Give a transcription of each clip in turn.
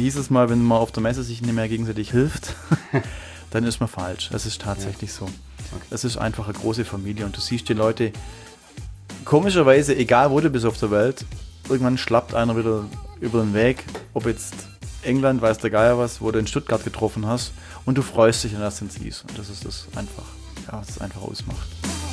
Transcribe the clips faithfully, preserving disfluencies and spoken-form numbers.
hieß es mal, wenn man auf der Messe sich nicht mehr gegenseitig hilft, dann ist man falsch. Das ist tatsächlich ja. so. Okay. Das ist einfach eine große Familie und du siehst die Leute, komischerweise, egal wo du bist auf der Welt, irgendwann schlappt einer wieder über den Weg, ob jetzt England, weiß der Geier was, wo du in Stuttgart getroffen hast und du freust dich, wenn du das dann siehst. Und das ist das einfach, ja, das einfach ausmacht.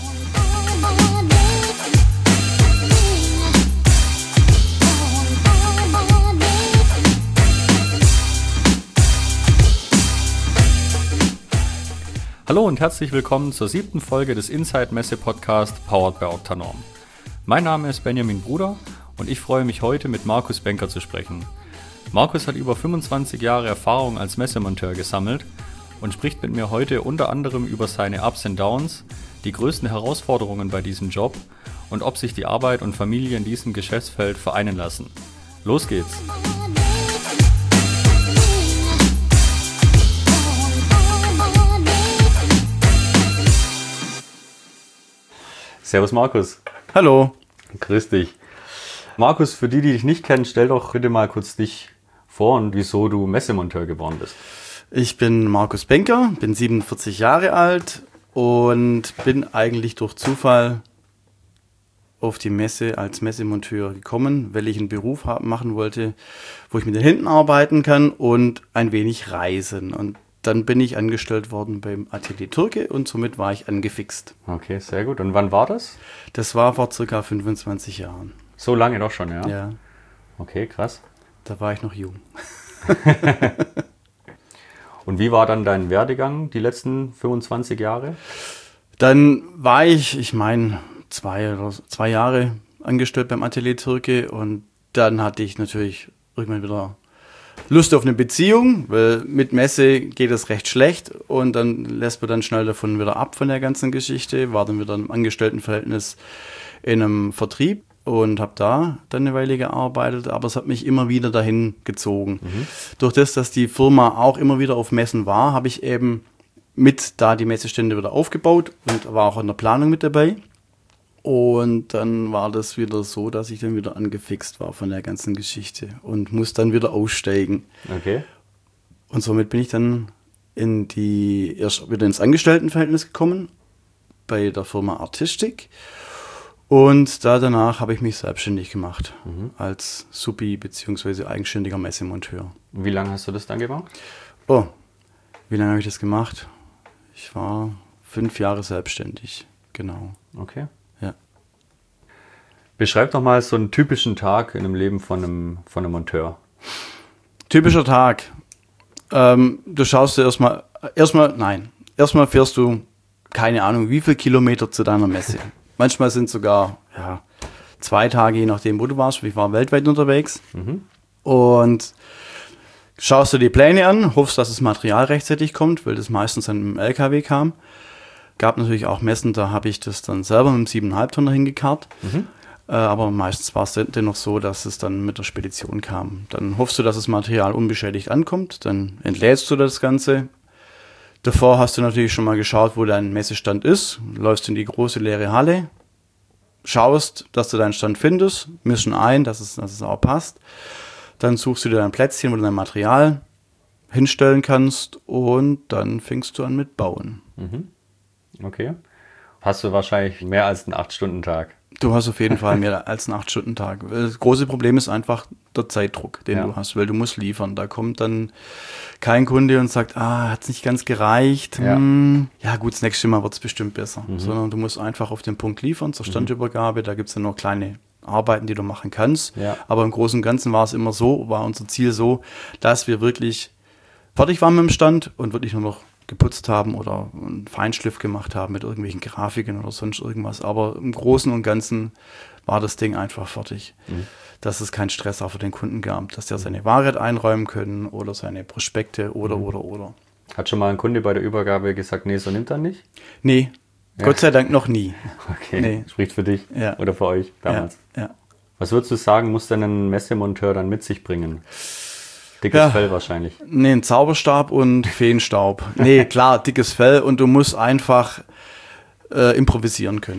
Hallo und herzlich willkommen zur siebten Folge des Inside Messe Podcast Powered by Octanorm. Mein Name ist Benjamin Bruder und ich freue mich heute mit Markus Benker zu sprechen. Markus hat über fünfundzwanzig Jahre Erfahrung als Messemonteur gesammelt und spricht mit mir heute unter anderem über seine Ups and Downs, die größten Herausforderungen bei diesem Job und ob sich die Arbeit und Familie in diesem Geschäftsfeld vereinen lassen. Los geht's! Servus Markus. Hallo. Grüß dich. Markus, für die, die dich nicht kennen, stell doch bitte mal kurz dich vor und wieso du Messemonteur geworden bist. Ich bin Markus Benker, bin siebenundvierzig Jahre alt und bin eigentlich durch Zufall auf die Messe als Messemonteur gekommen, weil ich einen Beruf machen wollte, wo ich mit den Händen arbeiten kann und ein wenig reisen. Und dann bin ich angestellt worden beim Atelier Türke und somit war ich angefixt. Okay, sehr gut. Und wann war das? Das war vor circa fünfundzwanzig Jahren. So lange doch schon, ja? Ja. Okay, krass. Da war ich noch jung. Und wie war dann dein Werdegang die letzten fünfundzwanzig Jahre? Dann war ich, ich meine, zwei oder zwei Jahre angestellt beim Atelier Türke und dann hatte ich natürlich irgendwann wieder Lust auf eine Beziehung, weil mit Messe geht es recht schlecht und dann lässt man dann schnell davon wieder ab von der ganzen Geschichte, war dann wieder im Angestelltenverhältnis in einem Vertrieb und habe da dann eine Weile gearbeitet, aber es hat mich immer wieder dahin gezogen. Mhm. Durch das, dass die Firma auch immer wieder auf Messen war, habe ich eben mit da die Messestände wieder aufgebaut und war auch in der Planung mit dabei. Und dann war das wieder so, dass ich dann wieder angefixt war von der ganzen Geschichte und muss dann wieder aussteigen. Okay. Und somit bin ich dann in die, erst wieder ins Angestelltenverhältnis gekommen bei der Firma Artistik. Und da danach habe ich mich selbstständig gemacht mhm. als Subi bzw. eigenständiger Messemonteur. Wie lange hast du das dann gemacht? Oh, wie lange habe ich das gemacht? Ich war fünf Jahre selbstständig, genau. Okay. Ja. Beschreib doch mal so einen typischen Tag in dem Leben von einem, von einem Monteur. Typischer Tag. Ähm, du schaust dir erstmal, erstmal, nein, erstmal fährst du, keine Ahnung, wie viele Kilometer zu deiner Messe. Manchmal sind es sogar ja, zwei Tage, je nachdem, wo du warst. Ich war weltweit unterwegs. Mhm. Und schaust du die Pläne an, hoffst, dass das Material rechtzeitig kommt, weil das meistens dann im L K W kam. Gab natürlich auch Messen, da habe ich das dann selber mit dem sieben Komma fünf Tonner hingekarrt. Mhm. Äh, aber meistens war es dennoch so, dass es dann mit der Spedition kam. Dann hoffst du, dass das Material unbeschädigt ankommt, dann entlädst du das Ganze. Davor hast du natürlich schon mal geschaut, wo dein Messestand ist, läufst in die große leere Halle, schaust, dass du deinen Stand findest, mischen ein, dass es, dass es auch passt. Dann suchst du dir dein Plätzchen, wo du dein Material hinstellen kannst und dann fängst du an mit Bauen. Mhm. Okay. Hast du wahrscheinlich mehr als einen acht Stunden Tag? Du hast auf jeden Fall mehr als einen acht Stunden Tag. Das große Problem ist einfach der Zeitdruck, den ja. du hast, weil du musst liefern. Da kommt dann kein Kunde und sagt, ah, hat es nicht ganz gereicht. Ja, hm, ja gut, das nächste Mal wird es bestimmt besser. Mhm. Sondern du musst einfach auf den Punkt liefern zur Standübergabe. Da gibt es dann noch kleine Arbeiten, die du machen kannst. Ja. Aber im Großen und Ganzen war es immer so, war unser Ziel so, dass wir wirklich fertig waren mit dem Stand und wirklich nur noch geputzt haben oder einen Feinschliff gemacht haben mit irgendwelchen Grafiken oder sonst irgendwas. Aber im Großen und Ganzen war das Ding einfach fertig. Mhm. Dass es keinen Stress auch für den Kunden gab, dass der seine Ware einräumen können oder seine Prospekte oder, mhm. oder, oder. Hat schon mal ein Kunde bei der Übergabe gesagt, nee, so nimmt er nicht? Nee, ja. Gott sei Dank noch nie. Okay, nee. Spricht für dich ja. oder für euch damals. Ja. Ja. Was würdest du sagen, muss denn ein Messemonteur dann mit sich bringen? Dickes ja. Fell wahrscheinlich. Nee, ein Zauberstab und Feenstaub. Nee, klar, dickes Fell und du musst einfach äh, improvisieren können.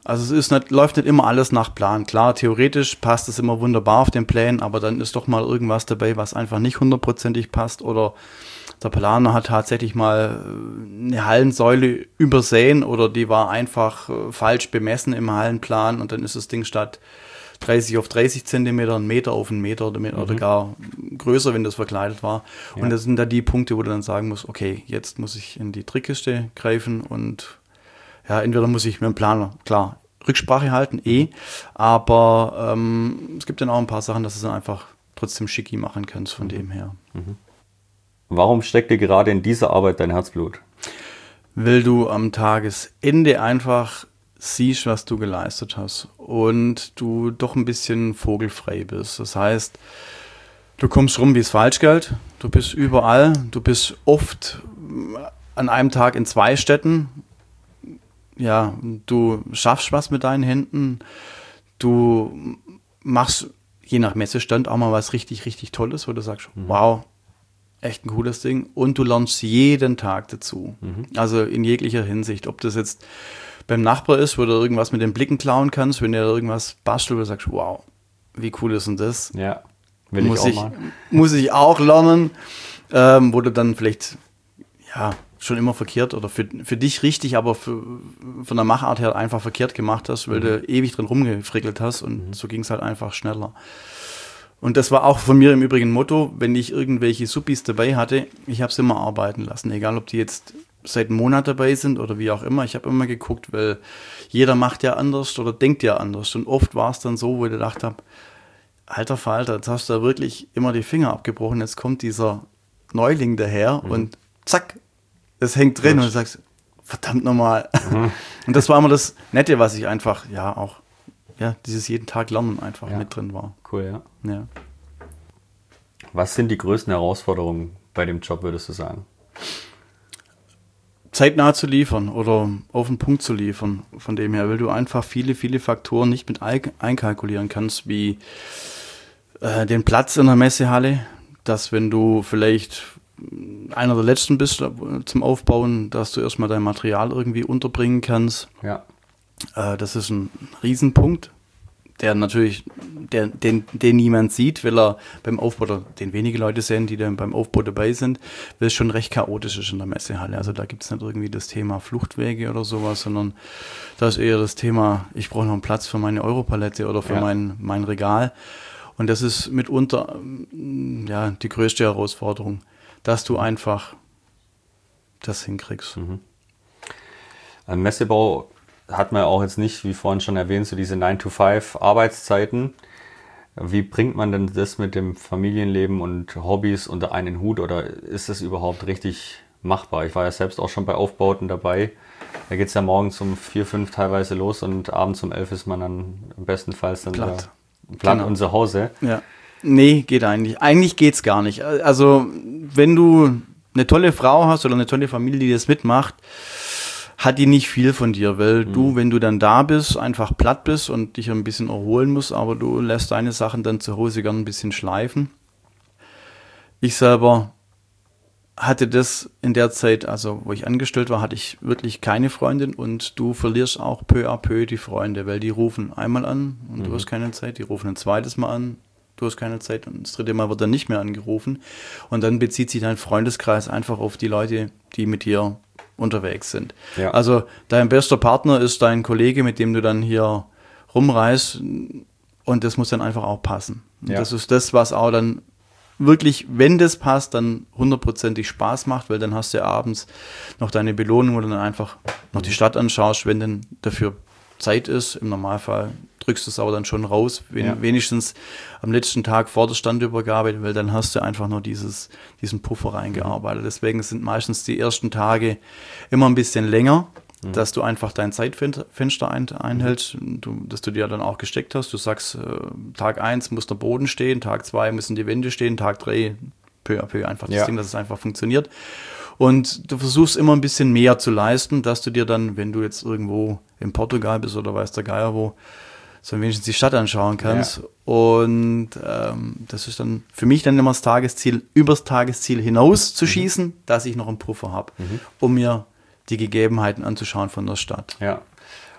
Also es ist nicht, läuft nicht immer alles nach Plan. Klar, theoretisch passt es immer wunderbar auf den Plänen, aber dann ist doch mal irgendwas dabei, was einfach nicht hundertprozentig passt oder der Planer hat tatsächlich mal eine Hallensäule übersehen oder die war einfach äh, falsch bemessen im Hallenplan und dann ist das Ding statt dreißig auf dreißig Zentimeter, ein Meter auf einen Meter oder, mhm. oder gar größer, wenn das verkleidet war. Ja. Und das sind da die Punkte, wo du dann sagen musst, okay, jetzt muss ich in die Trickkiste greifen und ja, entweder muss ich mit dem Planer, klar, Rücksprache halten, eh, aber ähm, es gibt dann auch ein paar Sachen, dass du es dann einfach trotzdem schicki machen kannst von mhm. dem her. Mhm. Warum steckt dir gerade in dieser Arbeit dein Herzblut? Weil du am Tagesende einfach siehst, was du geleistet hast und du doch ein bisschen vogelfrei bist. Das heißt, du kommst rum wie das Falschgeld, du bist überall, du bist oft an einem Tag in zwei Städten. Ja, du schaffst was mit deinen Händen, du machst je nach Messestand auch mal was richtig, richtig Tolles, wo du sagst, mhm. wow, echt ein cooles Ding. Und du lernst jeden Tag dazu. Mhm. Also in jeglicher Hinsicht. Ob das jetzt beim Nachbar ist, wo du irgendwas mit den Blicken klauen kannst, wenn der irgendwas bastelt, wo du sagst, wow, wie cool ist denn das? Ja, will ich muss auch ich, mal. Muss ich auch lernen, ähm, wo du dann vielleicht, ja, schon immer verkehrt oder für, für dich richtig, aber für, von der Machart her einfach verkehrt gemacht hast, weil mhm. du ewig drin rumgefrickelt hast und mhm. so ging es halt einfach schneller. Und das war auch von mir im Übrigen Motto, wenn ich irgendwelche Suppis dabei hatte, ich habe sie immer arbeiten lassen, egal ob die jetzt seit einem Monat dabei sind oder wie auch immer. Ich habe immer geguckt, weil jeder macht ja anders oder denkt ja anders. Und oft war es dann so, wo ich gedacht habe, alter Falter, jetzt hast du da wirklich immer die Finger abgebrochen, jetzt kommt dieser Neuling daher mhm. und zack, das hängt drin. Gut. Und du sagst, verdammt nochmal. Mhm. Und das war immer das Nette, was ich einfach, ja, auch ja, dieses jeden Tag Lernen einfach ja. mit drin war. Cool, ja. ja. Was sind die größten Herausforderungen bei dem Job, würdest du sagen? Zeitnah zu liefern oder auf den Punkt zu liefern, von dem her, weil du einfach viele, viele Faktoren nicht mit einkalkulieren kannst, wie äh, den Platz in der Messehalle, dass wenn du vielleicht einer der Letzten bist zum Aufbauen, dass du erstmal dein Material irgendwie unterbringen kannst. Ja. Das ist ein Riesenpunkt, der natürlich, der, den, den niemand sieht, weil er beim Aufbau, oder den wenige Leute sehen, die dann beim Aufbau dabei sind, weil es schon recht chaotisch ist in der Messehalle. Also da gibt es nicht irgendwie das Thema Fluchtwege oder sowas, sondern da ist eher das Thema, ich brauche noch einen Platz für meine Europalette oder für ja. mein, mein Regal. Und das ist mitunter ja, die größte Herausforderung, dass du einfach das hinkriegst. Mhm. Am Messebau hat man auch jetzt nicht, wie vorhin schon erwähnt, so diese nine to five Arbeitszeiten. Wie bringt man denn das mit dem Familienleben und Hobbys unter einen Hut oder ist das überhaupt richtig machbar? Ich war ja selbst auch schon bei Aufbauten dabei. Da geht es ja morgens um vier, fünf teilweise los und abends um elf ist man dann am bestenfalls dann platt, platt genau. und zu Hause. Ja. Nee, geht eigentlich. Eigentlich geht's gar nicht. Also wenn du eine tolle Frau hast oder eine tolle Familie, die das mitmacht, hat die nicht viel von dir, weil mhm. du, wenn du dann da bist, einfach platt bist und dich ein bisschen erholen musst, aber du lässt deine Sachen dann zu Hause gern ein bisschen schleifen. Ich selber hatte das in der Zeit, also wo ich angestellt war, hatte ich wirklich keine Freundin und du verlierst auch peu à peu die Freunde, weil die rufen einmal an und mhm. du hast keine Zeit, die rufen ein zweites Mal an, du hast keine Zeit und das dritte Mal wird dann nicht mehr angerufen und dann bezieht sich dein Freundeskreis einfach auf die Leute, die mit dir unterwegs sind. Ja. Also dein bester Partner ist dein Kollege, mit dem du dann hier rumreist und das muss dann einfach auch passen. Und ja. das ist das, was auch dann wirklich, wenn das passt, dann hundertprozentig Spaß macht, weil dann hast du ja abends noch deine Belohnung, wo du dann einfach noch die Stadt anschaust, wenn dann dafür Zeit ist. Im Normalfall drückst du es aber dann schon raus, wen, ja. wenigstens am letzten Tag vor der Standübergabe, weil dann hast du einfach nur dieses, diesen Puffer reingearbeitet. Deswegen sind meistens die ersten Tage immer ein bisschen länger, mhm. dass du einfach dein Zeitfenster ein, einhältst, du, dass du dir dann auch gesteckt hast. Du sagst, äh, Tag eins muss der Boden stehen, Tag zwei müssen die Wände stehen, Tag drei peu à peu einfach das ja. Ding, dass es einfach funktioniert. Und du versuchst immer ein bisschen mehr zu leisten, dass du dir dann, wenn du jetzt irgendwo in Portugal bist oder weiß der Geier wo, so wenigstens die Stadt anschauen kannst. Ja. Und ähm, das ist dann für mich dann immer das Tagesziel, übers Tagesziel hinaus zu mhm. schießen, dass ich noch einen Puffer habe, mhm. um mir die Gegebenheiten anzuschauen von der Stadt. Ja.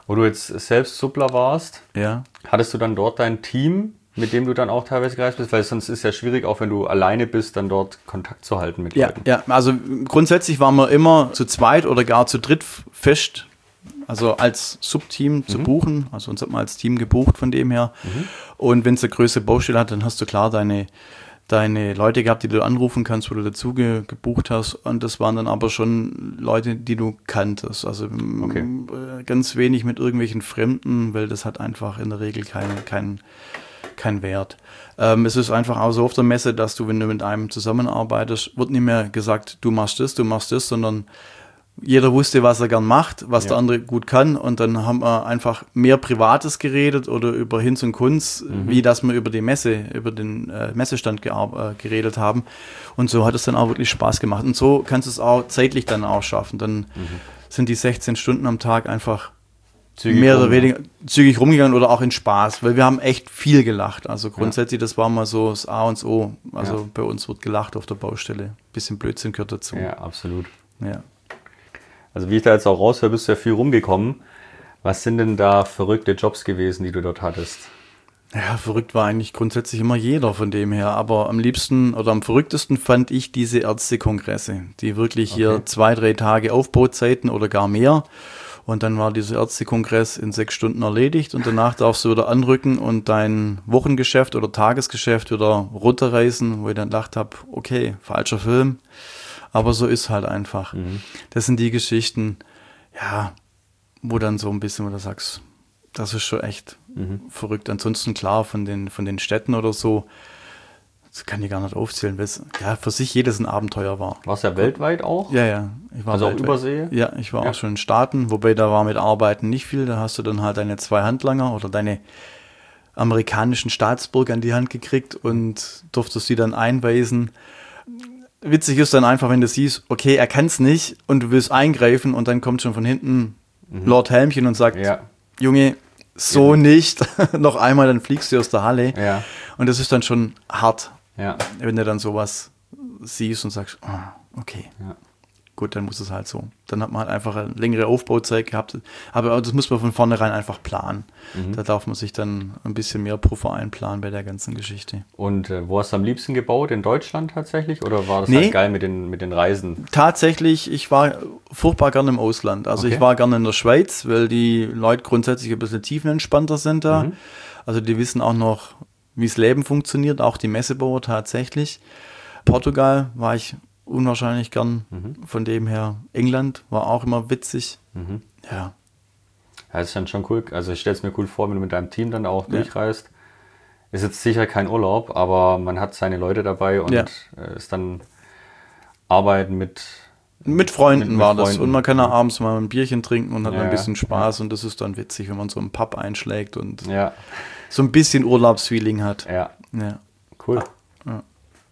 Wo du jetzt selbst Suppler warst, Ja. hattest du dann dort dein Team, mit dem du dann auch teilweise gereist bist? Weil sonst ist es ja schwierig, auch wenn du alleine bist, dann dort Kontakt zu halten mit Ja, Leuten. ja, also grundsätzlich waren wir immer zu zweit oder gar zu dritt fest, also als Subteam zu buchen. Also uns hat man als Team gebucht von dem her. Mhm. Und wenn es eine größere Baustelle hat, dann hast du klar deine, deine Leute gehabt, die du anrufen kannst, wo du dazu ge- gebucht hast. Und das waren dann aber schon Leute, die du kanntest. Also Okay. m- ganz wenig mit irgendwelchen Fremden, weil das hat einfach in der Regel keinen kein, kein Wert. Ähm, es ist einfach auch so auf der Messe, dass du, wenn du mit einem zusammenarbeitest, wird nicht mehr gesagt, du machst das, du machst das, sondern jeder wusste, was er gern macht, was Ja. der andere gut kann, und dann haben wir einfach mehr Privates geredet oder über Hinz und Kunz, mhm. wie dass wir über die Messe, über den äh, Messestand gear- äh, geredet haben, und so hat es dann auch wirklich Spaß gemacht, und so kannst du es auch zeitlich dann auch schaffen, dann mhm. sind die sechzehn Stunden am Tag einfach zügig mehr rum, oder weniger ja. zügig rumgegangen oder auch in Spaß, weil wir haben echt viel gelacht, also grundsätzlich, ja. das war mal so das A und O, also ja. bei uns wird gelacht auf der Baustelle, bisschen Blödsinn gehört dazu. Ja, absolut. Ja. Also wie ich da jetzt auch raushöre, bist du ja viel rumgekommen. Was sind denn da verrückte Jobs gewesen, die du dort hattest? Ja, verrückt war eigentlich grundsätzlich immer jeder von dem her. Aber am liebsten oder am verrücktesten fand ich diese Ärztekongresse, die wirklich okay. hier zwei, drei Tage Aufbauzeiten oder gar mehr. Und dann war dieser Ärztekongress in sechs Stunden erledigt und danach darfst du wieder anrücken und dein Wochengeschäft oder Tagesgeschäft wieder runterreißen, wo ich dann gedacht habe, okay, falscher Film. Aber so ist halt einfach. Mhm. Das sind die Geschichten, ja, wo dann so ein bisschen, wo du sagst, das ist schon echt mhm. verrückt. Ansonsten klar, von den, von den Städten oder so, das kann ich gar nicht aufzählen, weil es ja für sich jedes ein Abenteuer war. Warst du ja weltweit auch? Ja, ja. Ich war also weltweit. Auch Übersee? Ja, ich war ja. auch schon in Staaten, wobei da war mit Arbeiten nicht viel. Da hast du dann halt deine zwei Handlanger oder deine amerikanischen Staatsbürger an die Hand gekriegt und durftest die dann einweisen. Witzig ist dann einfach, wenn du siehst, okay, er kann es nicht und du willst eingreifen und dann kommt schon von hinten mhm. Lord Helmchen und sagt, ja. Junge, so ja. nicht, noch einmal, dann fliegst du aus der Halle. Ja. Und das ist dann schon hart, ja. wenn du dann sowas siehst und sagst, oh, okay, ja. gut, dann muss es halt so. Dann hat man halt einfach eine längere Aufbauzeit gehabt, aber das muss man von vornherein einfach planen. Mhm. Da darf man sich dann ein bisschen mehr Puffer einplanen bei der ganzen Geschichte. Und äh, wo hast du am liebsten gebaut? In Deutschland tatsächlich? Oder war das nee, halt geil mit den, mit den Reisen? Tatsächlich, ich war furchtbar gerne im Ausland. Also okay. ich war gerne in der Schweiz, weil die Leute grundsätzlich ein bisschen tiefenentspannter sind da. Mhm. Also die wissen auch noch, wie das Leben funktioniert, auch die Messebauer tatsächlich. Portugal war ich unwahrscheinlich gern, mhm. von dem her. England war auch immer witzig. Mhm. Ja. Ja, das ist dann schon cool. Also ich stelle es mir cool vor, wenn du mit deinem Team dann auch ja. durchreist. Ist jetzt sicher kein Urlaub, aber man hat seine Leute dabei und ja. ist dann Arbeiten mit... Mit Freunden mit, mit war Freunden. das. Und man kann auch abends mal ein Bierchen trinken und hat ja, ein bisschen Spaß. ja. Und das ist dann witzig, wenn man so einen Pub einschlägt und ja. so ein bisschen Urlaubsfeeling hat. Ja, ja. Cool. Ja.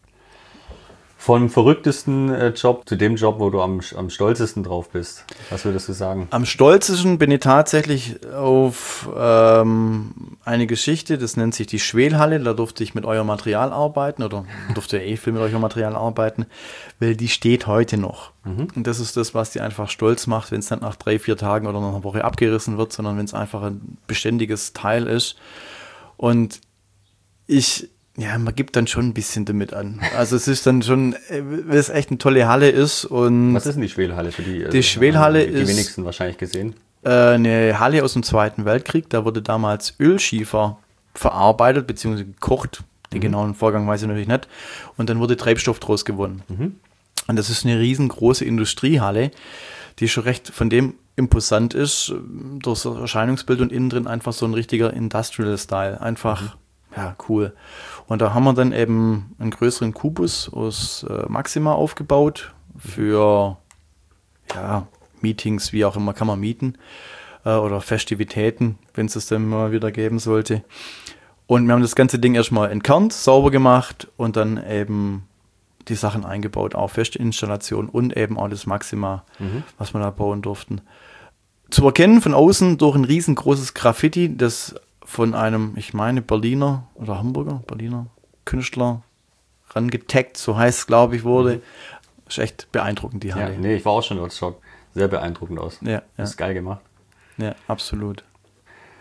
Vom verrücktesten äh, Job zu dem Job, wo du am, am stolzesten drauf bist. Was würdest du sagen? Am stolzesten bin ich tatsächlich auf ähm, eine Geschichte, das nennt sich die Schwelhalle. Da durfte ich mit eurem Material arbeiten oder durfte eh viel mit eurem Material arbeiten, weil die steht heute noch. Mhm. Und das ist das, was die einfach stolz macht, wenn es dann nach drei, vier Tagen oder nach einer Woche abgerissen wird, sondern wenn es einfach ein beständiges Teil ist. Und ich... Ja, man gibt dann schon ein bisschen damit an. Also es ist dann schon, weil es echt eine tolle Halle ist. Und was ist denn die Schwelhalle für die? Die Schwelhalle die ist... Die wenigsten wahrscheinlich gesehen. Äh, eine Halle aus dem Zweiten Weltkrieg. Da wurde damals Ölschiefer verarbeitet bzw. gekocht. Den mhm. genauen Vorgang weiß ich natürlich nicht. Und dann wurde Treibstoff draus gewonnen. Mhm. Und das ist eine riesengroße Industriehalle, die schon recht von dem imposant ist, durch das Erscheinungsbild und innen drin einfach so ein richtiger Industrial-Style. Einfach, mhm. ja, cool. Und da haben wir dann eben einen größeren Kubus aus äh, Maxima aufgebaut für ja, Meetings, wie auch immer, kann man mieten äh, oder Festivitäten, wenn es es dann mal wieder geben sollte. Und wir haben das ganze Ding erstmal entkernt, sauber gemacht und dann eben die Sachen eingebaut, auch Festinstallation und eben auch das Maxima, mhm. was wir da bauen durften. Zu erkennen von außen durch ein riesengroßes Graffiti, das von einem, ich meine, Berliner oder Hamburger, Berliner Künstler rangetaggt, so heißt es, glaube ich, wurde. Mhm. Ist echt beeindruckend, die Halle. Ja, nee, ich war auch schon dort, schaut sehr beeindruckend aus. Ja, ja. Das ist geil gemacht. Ja, absolut.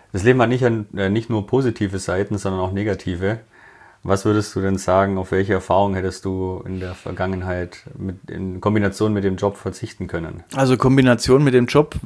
Das Leben hat nicht, äh, nicht nur positive Seiten, sondern auch negative. Was würdest du denn sagen, auf welche Erfahrungen hättest du in der Vergangenheit mit, in Kombination mit dem Job verzichten können? Also Kombination mit dem Job,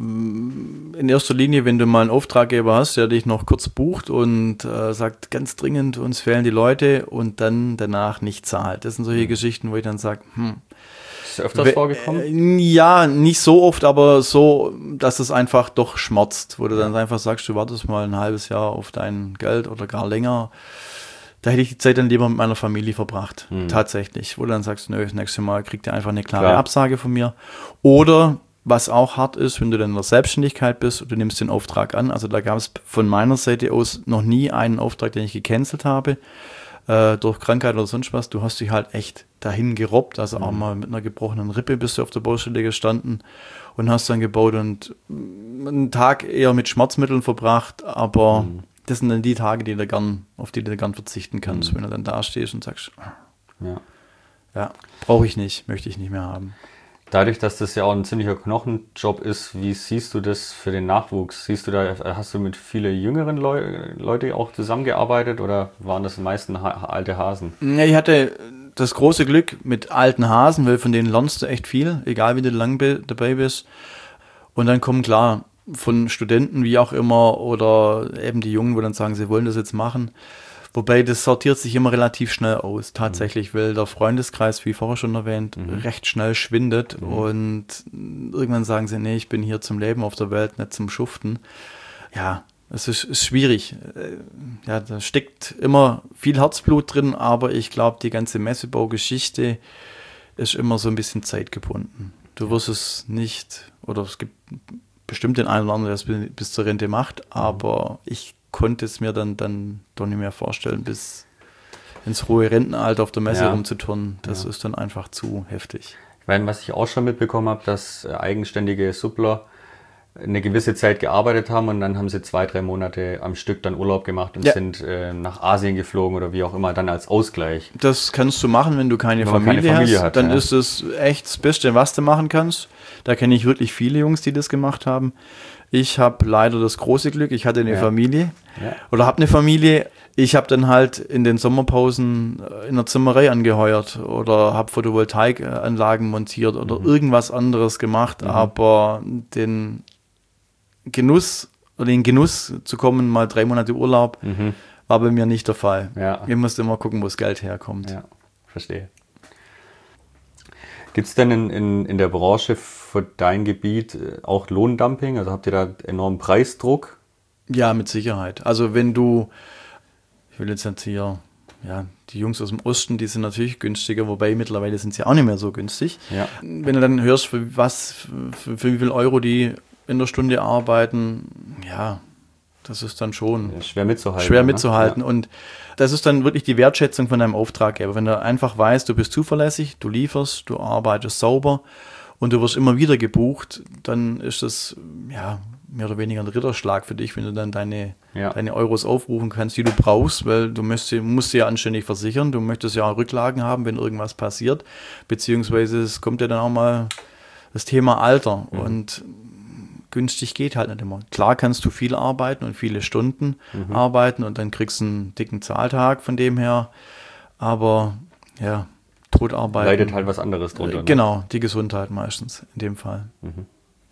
in erster Linie, wenn du mal einen Auftraggeber hast, der dich noch kurz bucht und äh, sagt, ganz dringend, uns fehlen die Leute und dann danach nicht zahlt. Das sind solche mhm. Geschichten, wo ich dann sage, hm. Ist das öfters vorgekommen? Äh, ja, nicht so oft, aber so, dass es einfach doch schmerzt, wo du dann einfach sagst, du wartest mal ein halbes Jahr auf dein Geld oder gar länger. Da hätte ich die Zeit dann lieber mit meiner Familie verbracht, hm. tatsächlich. Wo du dann sagst, nö, das nächste Mal kriegt ihr einfach eine klare Klar. Absage von mir. Oder, was auch hart ist, wenn du dann in der Selbstständigkeit bist und du nimmst den Auftrag an. Also da gab es von meiner Seite aus noch nie einen Auftrag, den ich gecancelt habe, äh, durch Krankheit oder sonst was. Du hast dich halt echt dahin gerobbt. Also hm. auch mal mit einer gebrochenen Rippe bist du auf der Baustelle gestanden und hast dann gebaut und einen Tag eher mit Schmerzmitteln verbracht, aber hm. das sind dann die Tage, die du gern, auf die du gern verzichten kannst, mhm. wenn du dann da stehst und sagst, ja, ja brauche ich nicht, möchte ich nicht mehr haben. Dadurch, dass das ja auch ein ziemlicher Knochenjob ist, wie siehst du das für den Nachwuchs? Siehst du da, hast du mit vielen jüngeren Leu- Leute auch zusammengearbeitet oder waren das die meisten ha- alte Hasen? Ja, ich hatte das große Glück mit alten Hasen, weil von denen lernst du echt viel, egal wie du lang be- dabei bist. Und dann kommen klar, von Studenten, wie auch immer, oder eben die Jungen, wo dann sagen, sie wollen das jetzt machen. Wobei das sortiert sich immer relativ schnell aus, tatsächlich, mhm. weil der Freundeskreis, wie vorher schon erwähnt, mhm. recht schnell schwindet mhm. und irgendwann sagen sie, nee, ich bin hier zum Leben auf der Welt, nicht zum Schuften. Ja, es ist, ist schwierig. Ja, da steckt immer viel Herzblut drin, aber ich glaube, die ganze Messebaugeschichte ist immer so ein bisschen zeitgebunden. Du wirst es nicht, oder es gibt bestimmt den einen oder anderen, der es bis zur Rente macht, aber ich konnte es mir dann, dann doch nicht mehr vorstellen, bis ins hohe Rentenalter auf der Messe ja. rumzuturnen. Das ja. ist dann einfach zu heftig. Ich meine, was ich auch schon mitbekommen habe, dass eigenständige Suppler eine gewisse Zeit gearbeitet haben und dann haben sie zwei, drei Monate am Stück dann Urlaub gemacht und ja. sind äh, nach Asien geflogen oder wie auch immer, dann als Ausgleich. Das kannst du machen, wenn du keine, wenn Familie, keine Familie hast. Hat, dann ja. ist es echt das Beste, was du machen kannst. Da kenne ich wirklich viele Jungs, die das gemacht haben. Ich habe leider das große Glück, ich hatte eine ja. Familie ja. oder habe eine Familie. Ich habe dann halt in den Sommerpausen in der Zimmerei angeheuert oder habe Photovoltaikanlagen montiert oder mhm. irgendwas anderes gemacht, mhm. aber den Genuss oder den Genuss zu kommen, mal drei Monate Urlaub, mhm. war bei mir nicht der Fall. Ja. Ich musste immer gucken, wo das Geld herkommt. Ja, verstehe. Gibt es denn in, in, in der Branche für dein Gebiet auch Lohndumping? Also habt ihr da enormen Preisdruck? Ja, mit Sicherheit. Also wenn du, ich will jetzt nicht hier, ja, die Jungs aus dem Osten, die sind natürlich günstiger, wobei mittlerweile sind sie auch nicht mehr so günstig. Ja. Wenn du dann hörst, für was, für, für wie viel Euro die in der Stunde arbeiten, ja, das ist dann schon ja, schwer mitzuhalten. Schwer mitzuhalten. Ja. Und das ist dann wirklich die Wertschätzung von deinem Auftraggeber. Wenn du einfach weißt, du bist zuverlässig, du lieferst, du arbeitest sauber und du wirst immer wieder gebucht, dann ist das ja mehr oder weniger ein Ritterschlag für dich, wenn du dann deine, ja. deine Euros aufrufen kannst, die du brauchst, weil du musst, musst sie ja anständig versichern, du möchtest ja auch Rücklagen haben, wenn irgendwas passiert, beziehungsweise es kommt ja dann auch mal das Thema Alter mhm. und günstig geht halt nicht immer. Klar kannst du viel arbeiten und viele Stunden mhm. arbeiten und dann kriegst du einen dicken Zahltag von dem her, aber ja, tot arbeiten. Leidet halt was anderes drunter. Äh, genau, die Gesundheit meistens in dem Fall. Mhm.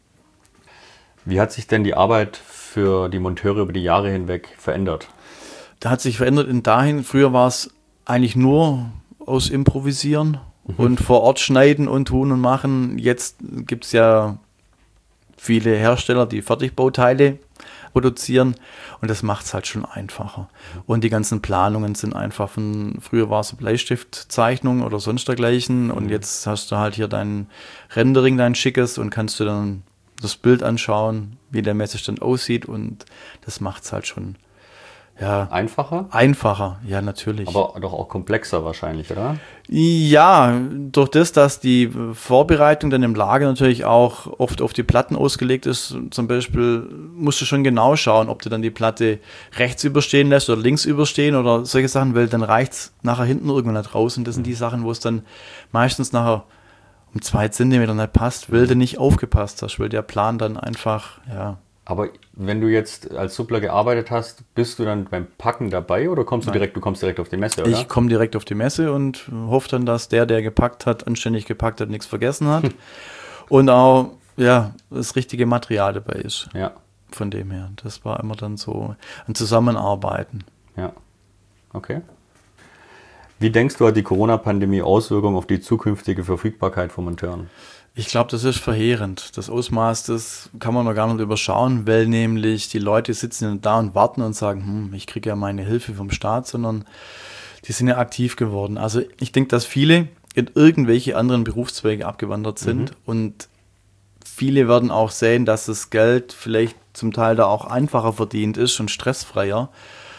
Wie hat sich denn die Arbeit für die Monteure über die Jahre hinweg verändert? Da hat sich verändert in dahin, früher war es eigentlich nur aus Improvisieren mhm. und vor Ort schneiden und tun und machen. Jetzt gibt es ja viele Hersteller, die Fertigbauteile produzieren und das macht es halt schon einfacher. Und die ganzen Planungen sind einfach von, früher war es Bleistiftzeichnung oder sonst dergleichen und jetzt hast du halt hier dein Rendering, dein schickes und kannst du dann das Bild anschauen, wie der Messestand aussieht und das macht es halt schon ja, einfacher? Einfacher, ja natürlich. Aber doch auch komplexer wahrscheinlich, oder? Ja, durch das, dass die Vorbereitung dann im Lager natürlich auch oft auf die Platten ausgelegt ist, zum Beispiel musst du schon genau schauen, ob du dann die Platte rechts überstehen lässt oder links überstehen oder solche Sachen, weil dann reicht es nachher hinten irgendwann nicht raus und das sind die Sachen, wo es dann meistens nachher um zwei Zentimeter nicht passt, weil du nicht aufgepasst hast, weil der Plan dann einfach, ja, Aber wenn du jetzt als Suppler gearbeitet hast, bist du dann beim Packen dabei oder kommst du direkt, du kommst direkt auf die Messe, oder? Ich komme direkt auf die Messe und hoffe dann, dass der, der gepackt hat, anständig gepackt hat, nichts vergessen hat. Und auch, ja, das richtige Material dabei ist. Ja. Von dem her. Das war immer dann so ein Zusammenarbeiten. Ja. Okay. Wie denkst du, hat die Corona-Pandemie Auswirkungen auf die zukünftige Verfügbarkeit von Monteuren? Ich glaube, das ist verheerend. Das Ausmaß, das kann man noch gar nicht überschauen, weil nämlich die Leute sitzen da und warten und sagen, hm, ich kriege ja meine Hilfe vom Staat, sondern die sind ja aktiv geworden. Also ich denke, dass viele in irgendwelche anderen Berufszweige abgewandert sind, mhm. und viele werden auch sehen, dass das Geld vielleicht zum Teil da auch einfacher verdient ist und stressfreier.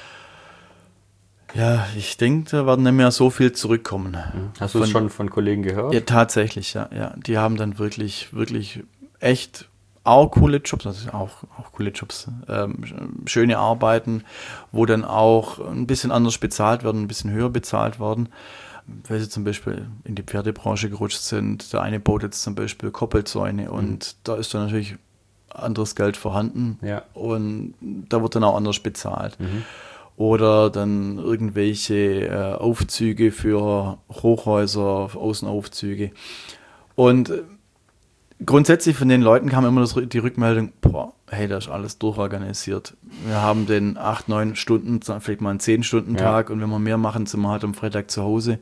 Ja, ich denke, da werden nicht mehr so viel zurückkommen. Hast du es schon von Kollegen gehört? Ja, tatsächlich, ja, ja. Die haben dann wirklich, wirklich echt auch coole Jobs, also auch, auch coole Jobs, ähm, schöne Arbeiten, wo dann auch ein bisschen anders bezahlt werden, ein bisschen höher bezahlt werden, weil sie zum Beispiel in die Pferdebranche gerutscht sind. Der eine baut jetzt zum Beispiel Koppelzäune, und mhm. da ist dann natürlich anderes Geld vorhanden, ja. und da wird dann auch anders bezahlt. Mhm. Oder dann irgendwelche äh, Aufzüge für Hochhäuser, Außenaufzüge. Und äh, grundsätzlich von den Leuten kam immer das, die Rückmeldung, boah, hey, da ist alles durchorganisiert. Wir haben den acht, neun Stunden, vielleicht mal einen zehn Stunden Tag, ja. und wenn wir mehr machen, sind wir halt am Freitag zu Hause.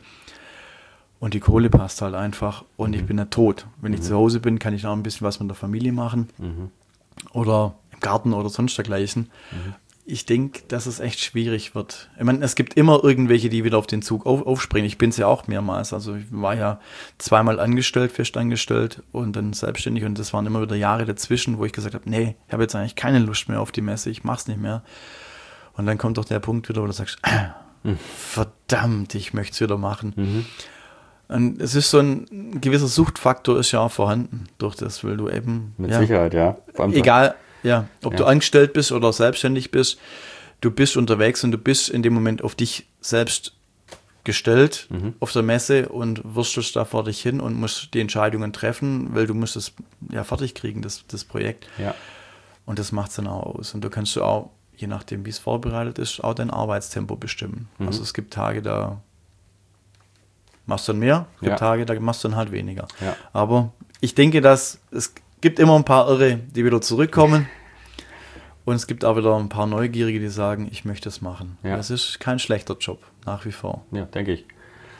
Und die Kohle passt halt einfach, und mhm. ich bin ja tot. Wenn mhm. ich zu Hause bin, kann ich noch ein bisschen was mit der Familie machen, mhm. oder im Garten oder sonst dergleichen. Mhm. Ich denke, dass es echt schwierig wird. Ich meine, es gibt immer irgendwelche, die wieder auf den Zug auf, aufspringen. Ich bin es ja auch mehrmals. Also ich war ja zweimal angestellt, festangestellt und dann selbstständig. Und das waren immer wieder Jahre dazwischen, wo ich gesagt habe, nee, ich habe jetzt eigentlich keine Lust mehr auf die Messe, ich mach's nicht mehr. Und dann kommt doch der Punkt wieder, wo du sagst, äh, mhm. verdammt, ich möchte es wieder machen. Mhm. Und es ist so ein gewisser Suchtfaktor ist ja auch vorhanden durch das, weil du eben... Mit ja, Sicherheit, ja. Egal... Ja, ob ja. du angestellt bist oder selbstständig bist, du bist unterwegs und du bist in dem Moment auf dich selbst gestellt, mhm. auf der Messe, und wurstelst da vor dich hin und musst die Entscheidungen treffen, weil du musst es ja fertig kriegen, das, das Projekt. Ja. Und das macht es dann auch aus. Und da kannst du auch, je nachdem wie es vorbereitet ist, auch dein Arbeitstempo bestimmen. Mhm. Also es gibt Tage, da machst du dann mehr, es gibt ja. Tage, da machst du dann halt weniger. Ja. Aber ich denke, dass es gibt immer ein paar Irre, die wieder zurückkommen, und es gibt auch wieder ein paar Neugierige, die sagen, ich möchte es machen. Ja. Das ist kein schlechter Job, nach wie vor. Ja, denke ich.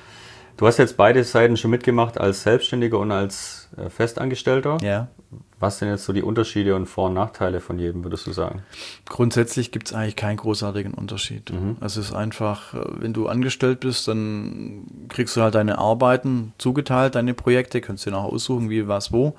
Du hast jetzt beide Seiten schon mitgemacht, als Selbstständiger und als äh, Festangestellter. Ja. Was sind jetzt so die Unterschiede und Vor- und Nachteile von jedem, würdest du sagen? Grundsätzlich gibt es eigentlich keinen großartigen Unterschied. Mhm. Es ist einfach, wenn du angestellt bist, dann kriegst du halt deine Arbeiten zugeteilt, deine Projekte, kannst dir noch aussuchen, wie, was, wo.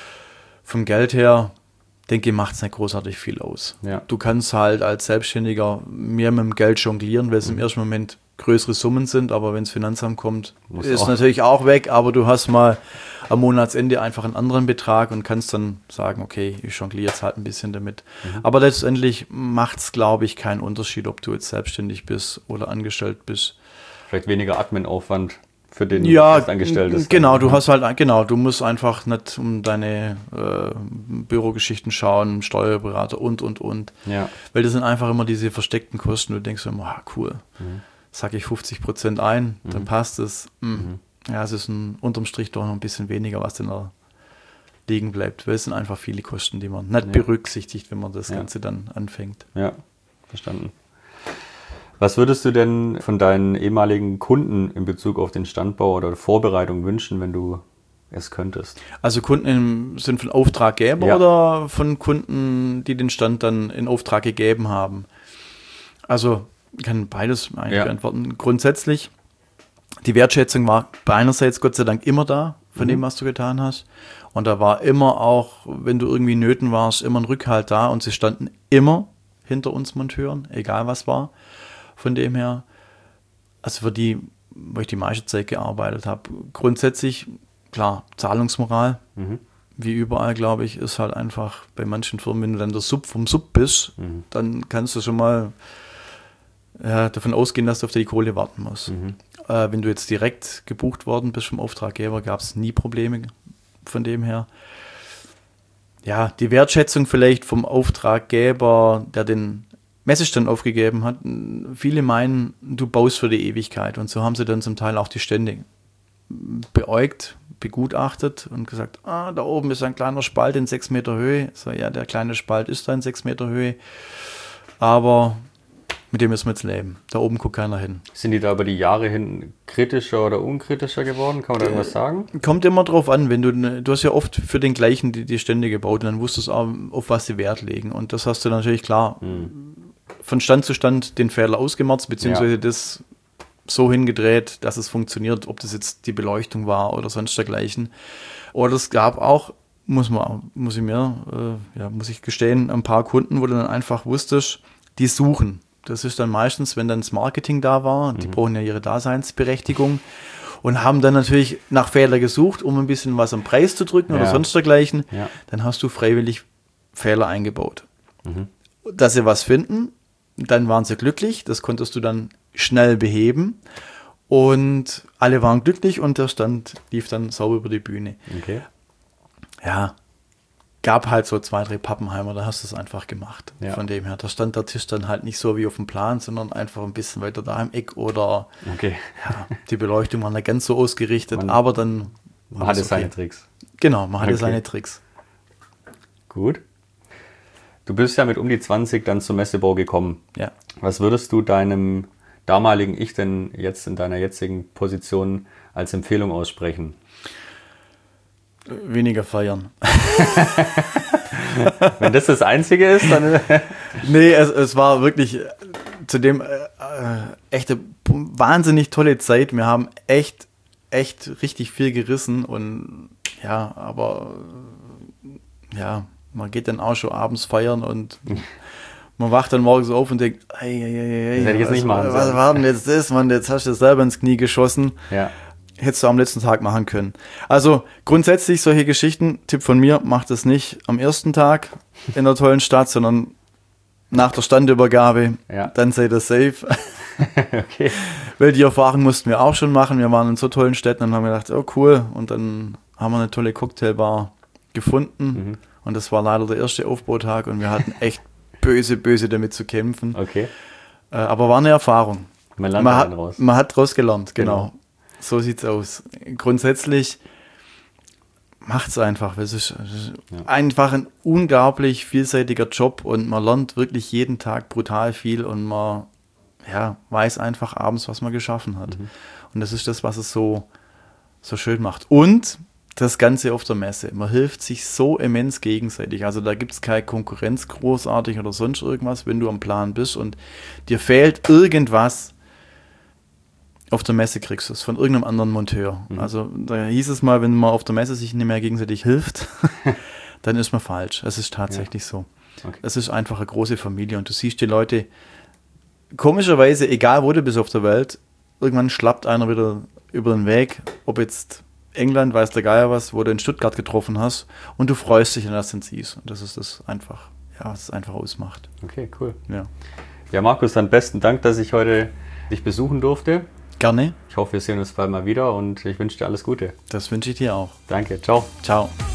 Vom Geld her, denke ich, macht es nicht großartig viel aus. Ja. Du kannst halt als Selbstständiger mehr mit dem Geld jonglieren, weil es mhm. im ersten Moment größere Summen sind, aber wenn das Finanzamt kommt, Muss ist auch. natürlich auch weg, aber du hast mal am Monatsende einfach einen anderen Betrag und kannst dann sagen, okay, ich jongliere jetzt halt ein bisschen damit. Mhm. Aber letztendlich macht es, glaube ich, keinen Unterschied, ob du jetzt selbstständig bist oder angestellt bist. Vielleicht weniger Adminaufwand für den ja, Festangestellten ist. Genau, du hast halt, genau, du musst einfach nicht um deine äh, Bürogeschichten schauen, Steuerberater und, und, und. Ja. Weil das sind einfach immer diese versteckten Kosten. Du denkst immer, ah, cool, mhm. sag ich fünfzig Prozent ein, mhm. dann passt es. Mhm. Ja, es ist ein, unterm Strich doch noch ein bisschen weniger, was denn da liegen bleibt. Weil es sind einfach viele Kosten, die man nicht ja. berücksichtigt, wenn man das ja. Ganze dann anfängt. Ja, verstanden. Was würdest du denn von deinen ehemaligen Kunden in Bezug auf den Standbau oder Vorbereitung wünschen, wenn du es könntest? Also Kunden im, sind von Auftraggeber ja. oder von Kunden, die den Stand dann in Auftrag gegeben haben? Also ich kann beides eigentlich ja. beantworten. Grundsätzlich, die Wertschätzung war beinerseits Gott sei Dank immer da, von mhm. dem, was du getan hast. Und da war immer auch, wenn du irgendwie Nöten warst, immer ein Rückhalt da, und sie standen immer hinter uns Monteuren, egal was war. Von dem her, also für die, wo ich die meiste Zeit gearbeitet habe, grundsätzlich, klar, Zahlungsmoral, mhm. wie überall, glaube ich, ist halt einfach bei manchen Firmen, wenn du dann der Sub vom Sub bist, mhm. dann kannst du schon mal ja, davon ausgehen, dass du auf die Kohle warten musst. Mhm. Äh, wenn du jetzt direkt gebucht worden bist vom Auftraggeber, gab es nie Probleme von dem her. ja, die Wertschätzung vielleicht vom Auftraggeber, der den Messestand aufgegeben hat. Viele meinen, du baust für die Ewigkeit. Und so haben sie dann zum Teil auch die Stände beäugt, begutachtet und gesagt, ah, da oben ist ein kleiner Spalt in sechs Meter Höhe. So, ja, der kleine Spalt ist da in sechs Meter Höhe, aber mit dem müssen wir jetzt leben. Da oben guckt keiner hin. Sind die da über die Jahre hin kritischer oder unkritischer geworden? Kann man da irgendwas sagen? Kommt immer drauf an, wenn du, du hast ja oft für den gleichen die, die Stände gebaut und dann wusstest du auch, auf was sie Wert legen. Und das hast du natürlich klar hm. von Stand zu Stand den Fehler ausgemerzt, beziehungsweise ja. das so hingedreht, dass es funktioniert, ob das jetzt die Beleuchtung war oder sonst dergleichen. Oder es gab auch, muss man, muss ich mir, äh, ja, muss ich gestehen, ein paar Kunden, wo du dann einfach wusstest, die suchen. Das ist dann meistens, wenn dann das Marketing da war, die mhm. brauchen ja ihre Daseinsberechtigung und haben dann natürlich nach Fehler gesucht, um ein bisschen was am Preis zu drücken ja. oder sonst dergleichen. Ja. Dann hast du freiwillig Fehler eingebaut. Mhm. Dass sie was finden, dann waren sie glücklich, das konntest du dann schnell beheben und alle waren glücklich und der Stand lief dann sauber über die Bühne. Okay. Ja, gab halt so zwei, drei Pappenheimer, da hast du es einfach gemacht. Ja. Von dem her, da stand der Tisch dann halt nicht so wie auf dem Plan, sondern einfach ein bisschen weiter da im Eck oder okay. ja, die Beleuchtung war nicht ganz so ausgerichtet, man, aber dann man hatte okay. seine Tricks. Genau, man hatte okay. seine Tricks. Gut. Du bist ja mit um die zwanzig dann zum Messebau gekommen. Ja. Was würdest du deinem damaligen Ich denn jetzt in deiner jetzigen Position als Empfehlung aussprechen? Weniger feiern. Wenn das das Einzige ist, dann... nee, es, es war wirklich zudem äh, echt eine wahnsinnig tolle Zeit. Wir haben echt, echt richtig viel gerissen und ja, aber ja, man geht dann auch schon abends feiern und man wacht dann morgens auf und denkt, ei, ei, ei, ei, das hätte ich jetzt was, nicht machen sollen. Was war denn jetzt das, Mann? Jetzt hast du das selber ins Knie geschossen. Ja. Hättest du am letzten Tag machen können. Also grundsätzlich solche Geschichten, Tipp von mir, macht es nicht am ersten Tag in der tollen Stadt, sondern nach der Standübergabe, ja. dann seid ihr safe. Okay. Weil die Erfahrung mussten wir auch schon machen. Wir waren in so tollen Städten und haben gedacht, oh cool. Und dann haben wir eine tolle Cocktailbar gefunden. Mhm. Und das war leider der erste Aufbautag und wir hatten echt böse, böse damit zu kämpfen. Okay. Äh, aber war eine Erfahrung. Man lernt man, hat, raus. man hat draus gelernt, genau. genau. So sieht's aus. Grundsätzlich macht's einfach. Es ist, es ist ja. einfach ein unglaublich vielseitiger Job und man lernt wirklich jeden Tag brutal viel und man ja, weiß einfach abends, was man geschaffen hat. Mhm. Und das ist das, was es so, so schön macht. Und das Ganze auf der Messe. Man hilft sich so immens gegenseitig. Also da gibt es keine Konkurrenz großartig oder sonst irgendwas, wenn du am Plan bist und dir fehlt irgendwas. Auf der Messe kriegst du es von irgendeinem anderen Monteur. Mhm. Also da hieß es mal, wenn man auf der Messe sich nicht mehr gegenseitig hilft, dann ist man falsch. Es ist tatsächlich ja. so. Okay. Es ist einfach eine große Familie und du siehst die Leute, komischerweise, egal wo du bist auf der Welt, irgendwann schlappt einer wieder über den Weg, ob jetzt England, weiß der Geier was, wo du in Stuttgart getroffen hast und du freust dich, wenn du das dann siehst. Und das ist das einfach, ja, was es einfach ausmacht. Okay, cool. Ja. Ja, Markus, dann besten Dank, dass ich heute dich besuchen durfte. Gerne. Ich hoffe, wir sehen uns bald mal wieder und ich wünsche dir alles Gute. Das wünsche ich dir auch. Danke, ciao. Ciao.